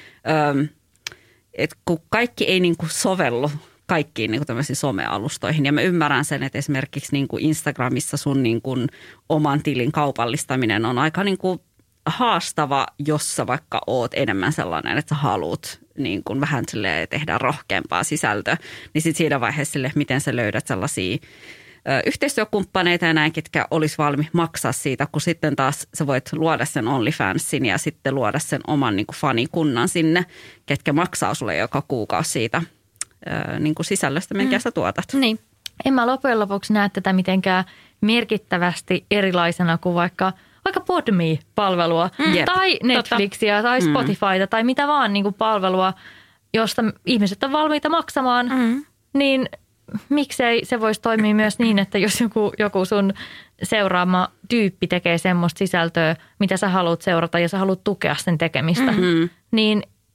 Et kun kaikki ei niin kuin sovellu kaikkiin niin kuin tämmöisiin somealustoihin. Ja mä ymmärrän sen, että esimerkiksi niin kuin Instagramissa sun niin kuin oman tilin kaupallistaminen on aika niin kuin haastava, jos sä vaikka oot enemmän sellainen, että sä haluat niin kuin vähän tehdä rohkeampaa sisältöä. Niin sitten siinä vaiheessa sille, miten sä löydät sellaisia yhteistyökumppaneita ja näin, ketkä olisi valmi maksaa siitä, kun sitten taas sä voit luoda sen OnlyFansin ja sitten luoda sen oman niin kuin fanikunnan sinne, ketkä maksaa sulle joka kuukausi siitä niin kuin sisällöstä, minkä sä tuotat. Niin. En mä loppujen lopuksi näe tätä mitenkään merkittävästi erilaisena kuin vaikka Podme-palvelua tai Netflixiä tai Spotifyta tai mitä vaan niin kuin palvelua, josta ihmiset on valmiita maksamaan, niin miksei se voisi toimia myös niin, että jos joku sun seuraama tyyppi tekee semmoista sisältöä, mitä sä haluat seurata ja sä haluat tukea sen tekemistä, niin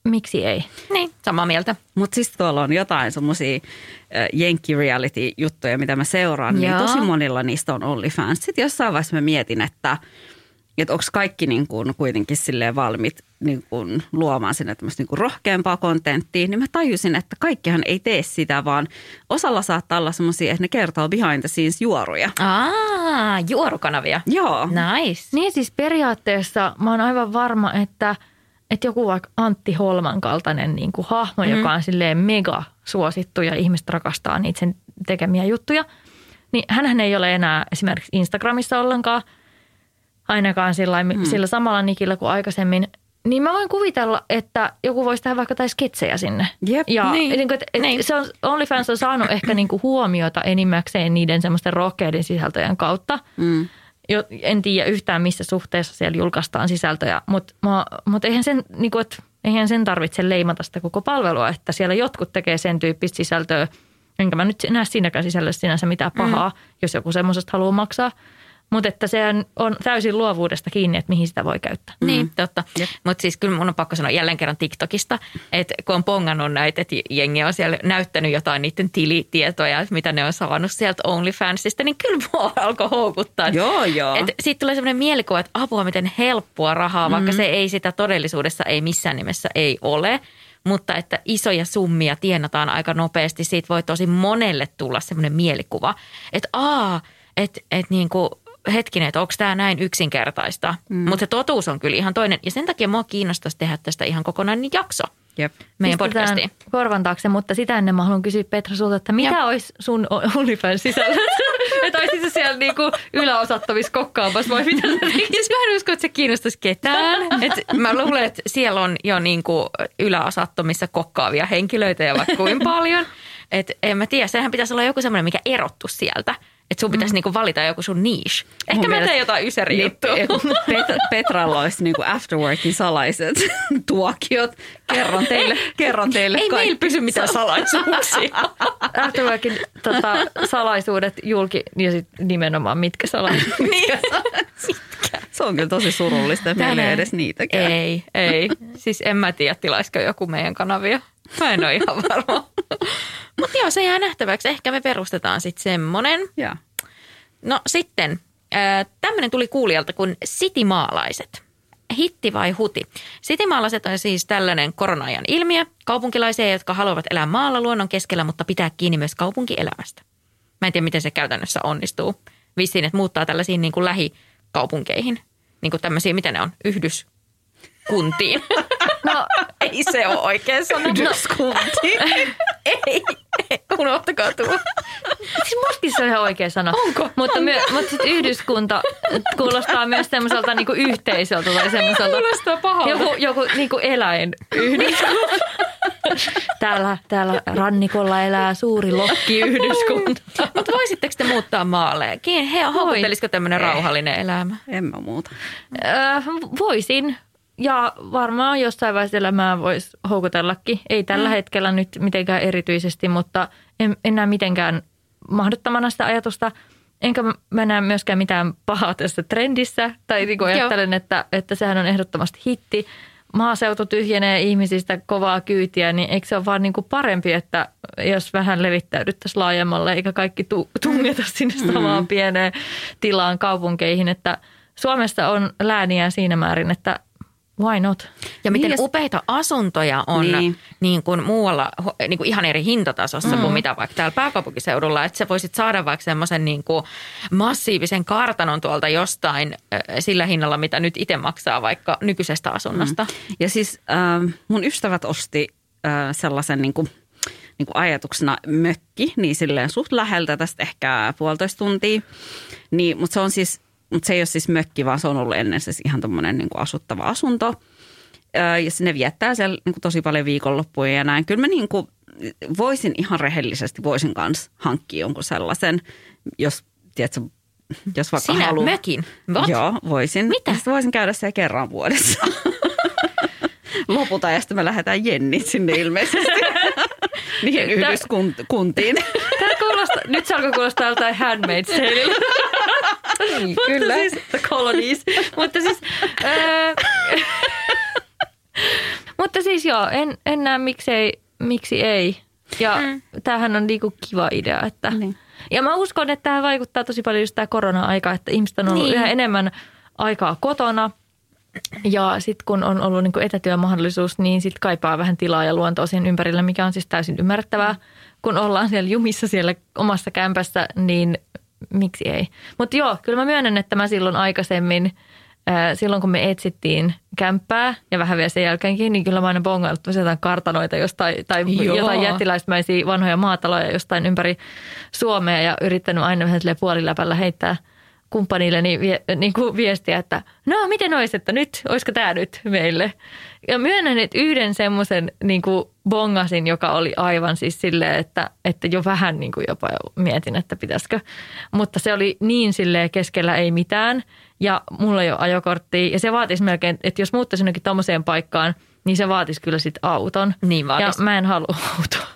miksi ei? Niin, samaa mieltä. Mutta siis tuolla on jotain semmoisia jenkki-reality-juttuja, mitä mä seuraan, niin tosi monilla niistä on OnlyFans. Sitten jossain vaiheessa mä mietin, että onko kaikki niin kuin kuitenkin silleen valmiit niin kuin luomaan sinne tämmöistä niin kuin rohkeampaa kontenttia, niin mä tajusin, että kaikkihan ei tee sitä, vaan osalla saattaa olla semmoisia, että ne kertoo behind the scenes juoruja. Juorukanavia. Joo. Nice. Niin siis periaatteessa mä oon aivan varma, että joku vaikka Antti Holman kaltainen niin kuin hahmo, joka on silleen mega suosittu ja ihmiset rakastaa niitä sen tekemiä juttuja, niin hänhän ei ole enää esimerkiksi Instagramissa ollenkaan, ainakaan sillä samalla nikillä kuin aikaisemmin, niin mä voin kuvitella, että joku voisi tehdä vaikka tai sketsejä sinne. Jep. Ja niin. Se on, OnlyFans on saanut ehkä niinku huomiota enimmäkseen niiden semmoisten rohkeiden sisältöjen kautta. En tiedä yhtään, missä suhteessa siellä julkaistaan sisältöjä, mutta eihän sen tarvitse leimata sitä koko palvelua, että siellä jotkut tekee sen tyyppistä sisältöä. Enkä mä nyt näe siinäkään sisällössä sinänsä mitään pahaa, jos joku semmoisesta haluaa maksaa. Mutta että se on täysin luovuudesta kiinni, että mihin sitä voi käyttää. Niin, totta. Mutta siis kyllä mun on pakko sanoa jälleen kerran TikTokista, että kun on pongannut näitä, että jengi on siellä näyttänyt jotain niiden tilitietoja, että mitä ne on saanut sieltä OnlyFansista, niin kyllä mua alkoi houkuttaa. Joo. Että siitä tulee sellainen mielikuva, että apua miten helppoa rahaa, vaikka se ei sitä todellisuudessa ei missään nimessä ei ole. Mutta että isoja summia tienataan aika nopeasti, siitä voi tosi monelle tulla semmoinen mielikuva, että niinku hetkinen, että onko tämä näin yksinkertaista. Mutta se totuus on kyllä ihan toinen. Ja sen takia mua kiinnostaisi tehdä tästä ihan kokonainen jakso meidän podcastiin. Korvan taakse, mutta sitä ennen mä haluan kysyä Petra sulta, että mitä olisi sun OnlyFans-sisällöt? Että olisit se siellä niinku yläosattavissa kokkaamassa vai mitä? Siis mä en usko, että se kiinnostaisi ketään. Mä luulen, että siellä on jo niinku yläosattomissa kokkaavia henkilöitä ja vaikka kuin paljon. Että en mä tiedä, sehän pitäisi olla joku semmoinen, mikä erottu sieltä. Että sun pitäisi niinku valita joku sun niche. Ehkä mä teen jotain ysäri-juttua. Petralla olisi niinku afterworkin salaiset tuokiot. Kerron teille ei kaikki. meillä pysy mitään salaisuuksia. Afterworkin salaisuudet julki ja sitten nimenomaan mitkä salaisuudet. Niin. Se on kyllä tosi surullista, että meillä ei edes niitäkään. Ei. Siis en mä tiedä, tilaisiko joku meidän kanavia. Mä en ole ihan varma. Mutta joo, se jää nähtäväksi. Ehkä me perustetaan sitten semmoinen. Ja. No sitten, tämmöinen tuli kuulijalta kuin Citymaalaiset. Hitti vai huti? Citymaalaiset on siis tällainen korona-ajan ilmiö. Kaupunkilaisia, jotka haluavat elää maalla luonnon keskellä, mutta pitää kiinni myös kaupunkielämästä. Mä en tiedä, miten se käytännössä onnistuu. Vissiin, että muuttaa tällaisiin niin kuin lähikaupunkeihin. Niin kuin tämmöisiä, mitä ne on, yhdyskuntiin. No, ei se ole oikein sanonut. Yhdyskuntiin. Ei, unohtakaa tuo. Siis mustakin se on ihan oikea sana. Onko? Mutta sitten yhdyskunta kuulostaa myös semmoiselta niinku yhteisöltä tai semmoiselta. Kuulostaa pahalta. Joku niinku eläinyhdyskunta. Täällä rannikolla elää suuri lokkiyhdyskunta. Mutta voisitteko te muuttaa maalle? Houkuttelisiko tämmöinen rauhallinen elämä? En mä muuta. Voisin. Ja varmaan jossain vaiheessa elämää voisi houkutellakin. Ei tällä hetkellä nyt mitenkään erityisesti, mutta en näe mitenkään mahdottomana sitä ajatusta. Enkä mä näe myöskään mitään pahaa tässä trendissä. Tai niin kuin ajattelen, että sehän on ehdottomasti hitti. Maaseutu tyhjenee ihmisistä kovaa kyytiä, niin eikö se ole vaan niin kuin parempi, että jos vähän levittäydyttäisiin laajemmalle, eikä kaikki tungeta sinne samaan pieneen tilaan kaupunkeihin. Että Suomessa on lääniä siinä määrin, että why not? Ja miten upeita asuntoja on niin kuin muualla niin kuin ihan eri hintatasossa kuin mitä vaikka täällä pääkaupunkiseudulla. Että sä voisit saada vaikka semmoisen niin kuin massiivisen kartanon tuolta jostain sillä hinnalla, mitä nyt itse maksaa vaikka nykyisestä asunnosta. Ja siis mun ystävät osti sellaisen niin kuin ajatuksena mökki, niin silleen suht läheltä tästä ehkä 1,5 tuntia. Niin, mutta se ei ole siis mökki, vaan se on ollut ennen siis ihan tommoinen niin kuin asuttava asunto. Ja ne viettää siellä niin kuin tosi paljon viikonloppuja ja näin. Kyllä mä niin kuin voisin ihan rehellisesti, voisin kanssa hankkia jonkun sellaisen, jos vaikka sinä haluaa. Mökin? What? Joo, voisin. Mitä? Sitten voisin käydä siellä kerran vuodessa. Loputaan ja sitten me lähdetään Jennit sinne ilmeisesti. Niihin yhdyskuntiin. Nyt se alkoi kuulostaa jotain Handmaid's Tale. Kyllä. Siis, the colonies. Mutta siis... Mutta siis joo, en näe miksi ei. Ja tämähän on niinku kiva idea. Että. Niin. Ja mä uskon, että tämä vaikuttaa tosi paljon just tämä korona-aika, että ihmiset on ollut yhä enemmän aikaa kotona. Ja sitten kun on ollut niinku etätyömahdollisuus, niin sitten kaipaa vähän tilaa ja luontoa siihen ympärillä, mikä on siis täysin ymmärrettävää. Kun ollaan siellä jumissa siellä omassa kämpässä, niin miksi ei. Mutta joo, kyllä mä myönnän, että mä silloin aikaisemmin, silloin kun me etsittiin kämppää ja vähän vielä sen jälkeenkin, niin kyllä mä aina bongaillut jotain kartanoita jostain, tai jotain jättiläismäisiä vanhoja maataloja jostain ympäri Suomea ja yrittänyt aina vähän puoliläpällä heittää kumppanilleni niin kuin viestiä, että no miten olisi, että nyt, olisiko tämä nyt meille. Ja myönnän, että yhden semmoisen niin kuin bongasin, joka oli aivan siis silleen, että jo vähän niin kuin jopa mietin, että pitäisikö. Mutta se oli niin silleen keskellä ei mitään ja mulla ei ole ajokorttia ja se vaatisi melkein, että jos muuttaisin jonnekin tommoseen paikkaan, niin se vaatisi kyllä sitten auton. Niin vaatisi. Ja mä en halua autoa.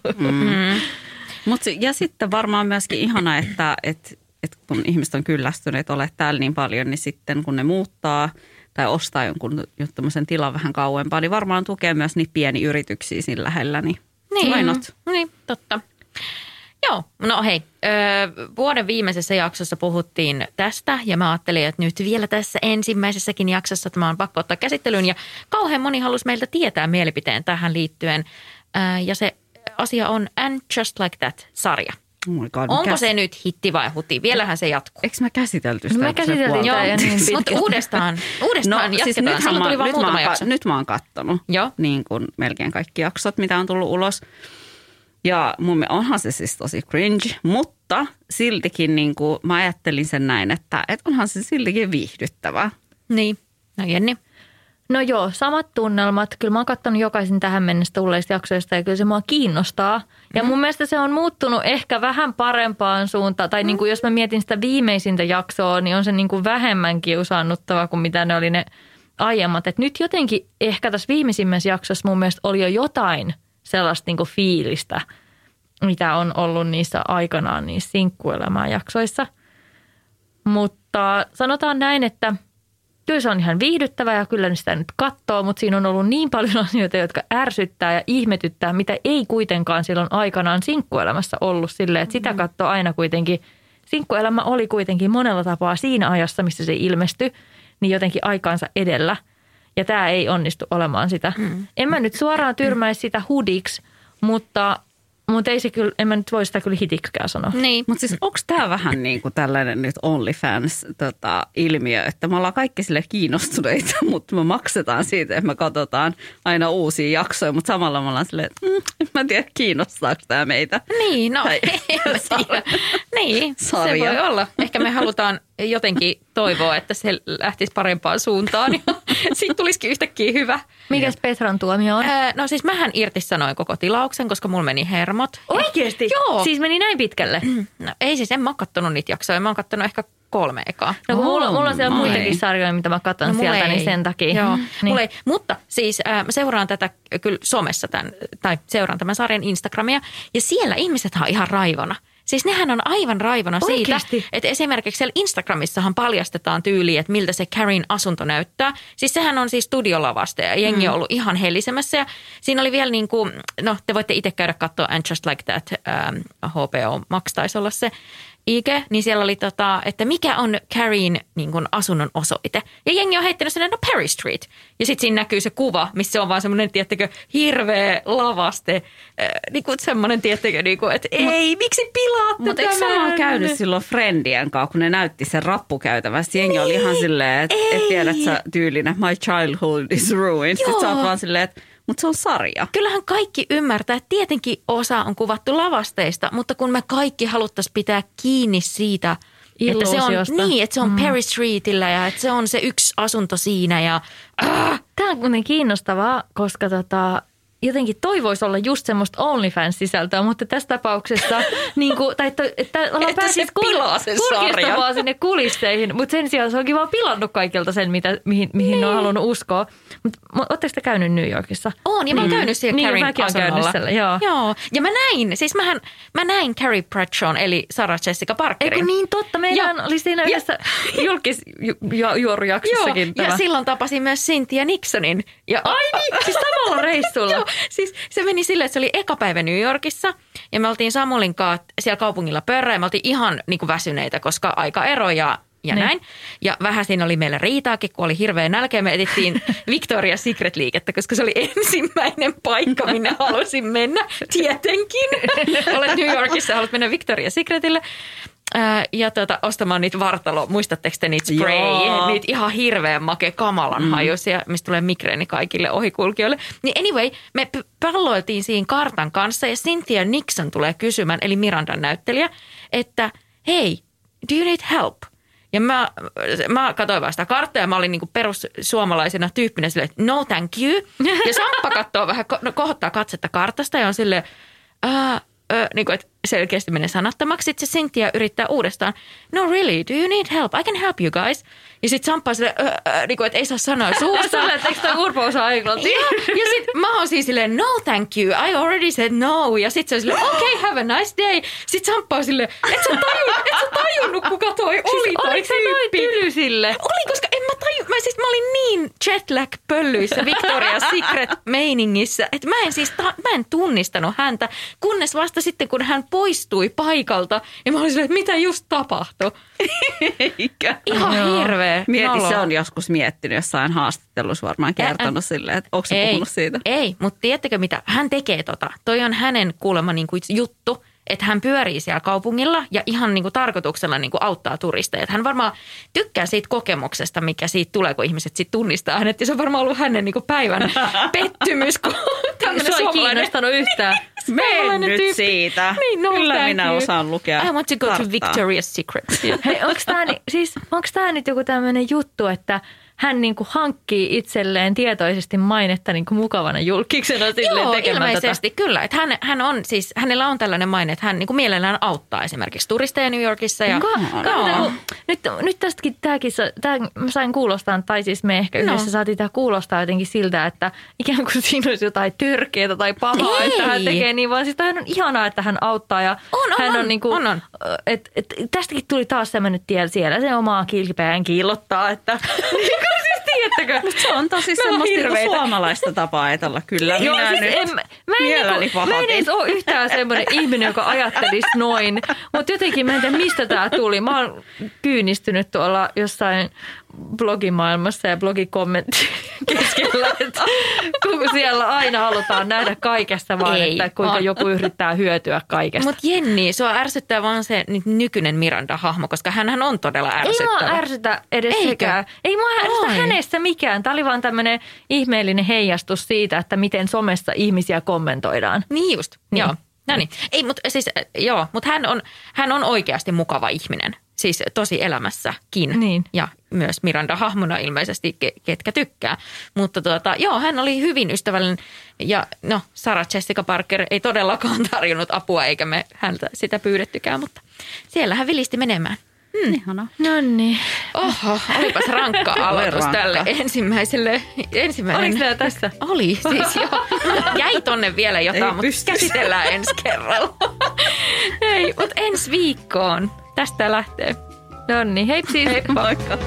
Ja sitten varmaan myöskin ihana, että kun ihmiset on kyllästyneet olemaan täällä niin paljon, niin sitten kun ne muuttaa tai ostaa jonkun tämmöisen tilan vähän kauempaa, niin varmaan tukee myös niitä pieniä yrityksiä siinä lähellä. Niin. Niin, totta. Joo, no hei, vuoden viimeisessä jaksossa puhuttiin tästä ja mä ajattelin, että nyt vielä tässä ensimmäisessäkin jaksossa tämä on pakko ottaa käsittelyyn ja kauhean moni halusi meiltä tietää mielipiteen tähän liittyen ja se asia on And Just Like That-sarja. Oh God, onko se nyt hitti vai huti? Vielähän se jatkuu. Eikö mä käsitelty sitä? Me käsiteltiin sitä niin mutta uudestaan jatketaan. Siis nyt mä oon kattonut niin kuin melkein kaikki jaksot, mitä on tullut ulos. Ja onhan se siis tosi cringe, mutta siltikin niin kuin mä ajattelin sen näin, että onhan se siltikin viihdyttävää. Niin, no Jenni. No joo, samat tunnelmat. Kyllä mä oon katsonut jokaisen tähän mennessä tulleista jaksoista ja kyllä se mua kiinnostaa. Ja mun mielestä se on muuttunut ehkä vähän parempaan suuntaan. Tai niin kuin jos mä mietin sitä viimeisintä jaksoa, niin on se niin kuin vähemmän kiusaannuttava kuin mitä ne oli ne aiemmat. Et nyt jotenkin ehkä tässä viimeisimmässä jaksossa mun mielestä oli jo jotain sellaista niin kuin fiilistä, mitä on ollut niissä aikanaan niissä sinkkuelämää jaksoissa. Mutta sanotaan näin, että kyllä se on ihan viihdyttävää ja kyllä sitä nyt katsoo, mutta siinä on ollut niin paljon asioita, jotka ärsyttää ja ihmetyttää, mitä ei kuitenkaan silloin aikanaan sinkkuelämässä ollut silleen, että sitä katsoo aina kuitenkin. Sinkkuelämä oli kuitenkin monella tapaa siinä ajassa, missä se ilmestyi, niin jotenkin aikaansa edellä. Ja tämä ei onnistu olemaan sitä. En mä nyt suoraan tyrmäisi sitä hudiksi, mutta ei se kyllä, en mä nyt voi sitä kyllä hitikään sanoa. Niin. Mutta siis onko tämä vähän niin kuin tällainen nyt OnlyFans-ilmiö, että me ollaan kaikki sille kiinnostuneita, mutta me maksetaan siitä, että me katsotaan aina uusia jaksoja, mutta samalla me ollaan silleen, että en mä tiedä, kiinnostaako tämä meitä. Niin, no en mä tiedä. Niin, sarja. Se voi olla. Ehkä me halutaan jotenkin toivoa, että se lähtisi parempaan suuntaan ja siitä tulisikin yhtäkkiä hyvä. Mikäs Petran tuomio on? No siis mähän irtisanoin koko tilauksen, koska mulla meni hermot. Oikeesti? Joo. Siis meni näin pitkälle? No ei siis, en mä oon kattonut niitä jaksoja. Mä oon kattonut ehkä 3 ekaa. No mulla on siellä muitakin sarjoja, mitä mä katson sieltä, niin sen takia. Joo, niin. Mulla ei. Mutta siis mä seuraan tätä kyllä somessa seuraan tämän sarjan Instagramia ja siellä ihmiset on ihan raivona. Siis nehän on aivan raivona siitä, että esimerkiksi siellä Instagramissahan paljastetaan tyyliä, että miltä se Carrien asunto näyttää. Siis sehän on siis studiolavaste ja jengi on ollut ihan hellisemässä. Ja siinä oli vielä niin kuin, no te voitte itse käydä katsoa And Just Like That, HBO Max taisi olla se IG, niin siellä oli että mikä on Carrien niin kuin asunnon osoite. Ja jengi on heittänyt sinne, no Perry Street. Ja sitten siinä näkyy se kuva, missä on vaan semmoinen, tiettäkö, hirveä lavaste. Niin kuin semmoinen, tiettäkö, niin kuin, että ei, miksi pilaatte Mutta eikö sama käynyt silloin Friendien kanssa, kun ne näytti sen rappukäytävästi. Jengi oli ihan silleen, että tiedät sä tyylinen, my childhood is ruined. Sitten sä oot vaan silleen, että mutta se on sarja. Kyllähän kaikki ymmärtää, että tietenkin osa on kuvattu lavasteista, mutta kun me kaikki haluttaisiin pitää kiinni siitä, että se on, niin, että se on Perry Streetillä ja että se on se yksi asunto siinä. Ja, Tämä on kuitenkin kiinnostavaa, koska jotenkin toivoisi olla just semmoista OnlyFans-sisältöä, mutta tässä tapauksessa niin kuin, että ollaan päässyt kurkistamaan sinne kulisseihin, mutta sen sijaan se onkin vaan pilannut kaikilta sen, mihin ne on halunnut uskoa. Mutta ootteko te käynyt New Yorkissa? Oon, ja mä oon käynyt siellä Carrien asunnolla. Joo. Ja mä näin, siis mä näin Carrie Bradshawn, eli Sarah Jessica Parkerin. Eikö niin totta, meidän oli siinä yhdessä julkisjuorujaksossakin. Ja silloin tapasin myös Cynthia Nixonin. Ja, ai niin, siis samalla reissulla. Joo, siis se meni silleen, että se oli eka päivä New Yorkissa ja me oltiin Samulin kanssa siellä kaupungilla pörrä ja me oltiin ihan niin kuin väsyneitä, koska aikaero ja näin. Ja vähän siinä oli meillä riitaakin, kun oli hirveä nälkeä. Me etittiin Victoria's Secret-liikettä, koska se oli ensimmäinen paikka, minne halusin mennä. Tietenkin. Olet New Yorkissa ja haluat mennä Victoria's Secretille. Ja ostamaan niitä muistatteko te niitä spray, niitä ihan hirveän makea kamalan hajuisia, mistä tulee migreeni kaikille ohikulkijoille. Niin anyway, me palloiltiin siinä kartan kanssa ja Cynthia Nixon tulee kysymään, eli Mirandan näyttelijä, että hei, do you need help? Ja mä katsoin vaan sitä karttaa ja mä olin niinku perussuomalaisena tyyppinen silleen, että no thank you. Ja Samppa katsoo vähän, kohottaa katsetta kartasta ja on silleen, niin kuin, että selkeästi menee sanattomaksi. Sitten se Cynthia yrittää uudestaan. No really, do you need help? I can help you guys. Ja sitten Samppa on silleen, niin kuin, että ei saa sanoa suusta. Eikö toi Urpo osaa englantia? Ja sitten mä oon siis silleen, no thank you, I already said no. Ja sitten se on silleen, okay, have a nice day. Sitten Samppa on silleen, et sä tajunnut, kuka toi oli toi oliko tyyppi. Oliko se noin tyly sille? Oli, koska en mä tajun. Mä olin niin jetlag-pöllyissä Victoria's Secret-meiningissä, että mä en tunnistanut häntä, kunnes vasta sitten, kun hän poistui paikalta. Ja mä olin silleen, että mitä just tapahtui. Eikä. Ihan hirveä. Mieti, se on joskus miettinyt jossain haastattelussa varmaan kertonut silleen, että onko se puhunut siitä? Ei, mutta tiedättekö mitä? Hän tekee Toi on hänen kuulemma niin kuin juttu, että hän pyörii siellä kaupungilla ja ihan niin kuin tarkoituksella niin kuin auttaa turisteja. Että hän varmaan tykkää siitä kokemuksesta, mikä siitä tulee, kun ihmiset sitten tunnistaa hänet. Ja se on varmaan ollut hänen niin kuin päivän pettymys, kun tämmöinen suomalainen. Se on kiinnostanut yhtään. Mene nyt tyyppi. Siitä. Niin, no, kyllä minä osaan lukea. I want to go to Victoria's Secret. Hei, onko tämä nyt joku tämmöinen juttu, että hän niinku hankkii itselleen tietoisesti mainetta niinku mukavana julkiksena silleen tekemään ilmeisesti tätä. Kyllä. Että hänellä on tällainen maine, että hän niinku mielellään auttaa esimerkiksi turisteja New Yorkissa. Ja, nyt tästäkin mä sain kuulostaa, tai siis me ehkä yhdessä saatiin tämä kuulostaa jotenkin siltä, että ikään kuin siinä olisi jotain törkeää tai pahaa, että hän tekee niin, vaan siis hän on ihanaa, että hän auttaa. Ja hän on niinku, tästäkin tuli taas semmoinen tiellä siellä, se omaa kilpeään kiillottaa, että siis tiedättekö? Mutta se on tosi semmoista suomalaista tapaa ajatella kyllä. Joo, siis mä en edes ole yhtään semmoinen ihminen, joka ajattelisi noin. Mutta jotenkin mä en tiedä, mistä tämä tuli. Mä oon kyynistynyt tuolla jossain blogimaailmassa ja blogikommentti keskellä, että kun siellä aina halutaan nähdä kaikesta vaan, että kuinka joku yrittää hyötyä kaikesta. Mutta Jenni, sua ärsyttää vaan se nykyinen Miranda-hahmo, koska hänhän on todella ärsyttävä. Ei mua ärsytä edes sekään. Ei mua ärsytä hänestä mikään. Tämä oli vaan tämmöinen ihmeellinen heijastus siitä, että miten somessa ihmisiä kommentoidaan. Niin just, joo. No niin. Ei, mutta siis, mutta hän on oikeasti mukava ihminen. Siis tosi elämässäkin. Niin. Ja myös Miranda-hahmona ilmeisesti, ketkä tykkää. Mutta hän oli hyvin ystävällinen. Ja Sarah Jessica Parker ei todellakaan tarjonnut apua, eikä me häntä sitä pyydettykään. Mutta siellä hän vilisti menemään. Ihana. Nonni. Oho, olipas rankka aloitus tälle ensimmäiselle. Oliko tämä tässä? Oli siis joo. Jäi tonne vielä jotain, mutta käsitellään ensi kerralla. Ei, mutta ensi viikkoon. Tästä lähtee. Nonni, heipsi. Heippa. Moikka.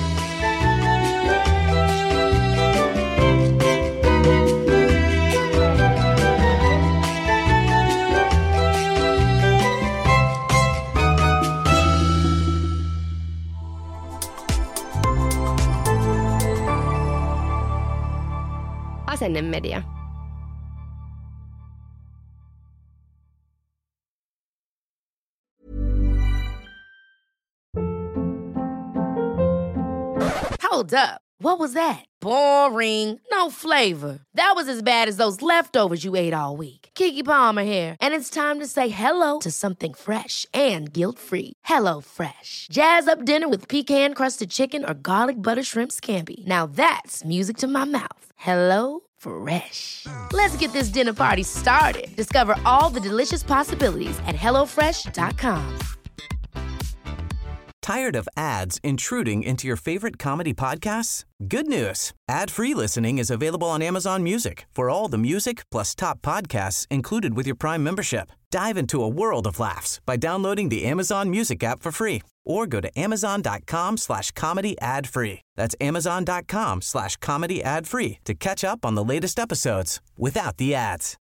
Asennemedia. Hold up. What was that? Boring. No flavor. That was as bad as those leftovers you ate all week. Keke Palmer here, and it's time to say hello to something fresh and guilt-free. Hello Fresh. Jazz up dinner with pecan-crusted chicken or garlic butter shrimp scampi. Now that's music to my mouth. Hello Fresh. Let's get this dinner party started. Discover all the delicious possibilities at hellofresh.com. Tired of ads intruding into your favorite comedy podcasts? Good news. Ad-free listening is available on Amazon Music for all the music plus top podcasts included with your Prime membership. Dive into a world of laughs by downloading the Amazon Music app for free or go to amazon.com/comedy ad-free. That's amazon.com/comedy ad-free to catch up on the latest episodes without the ads.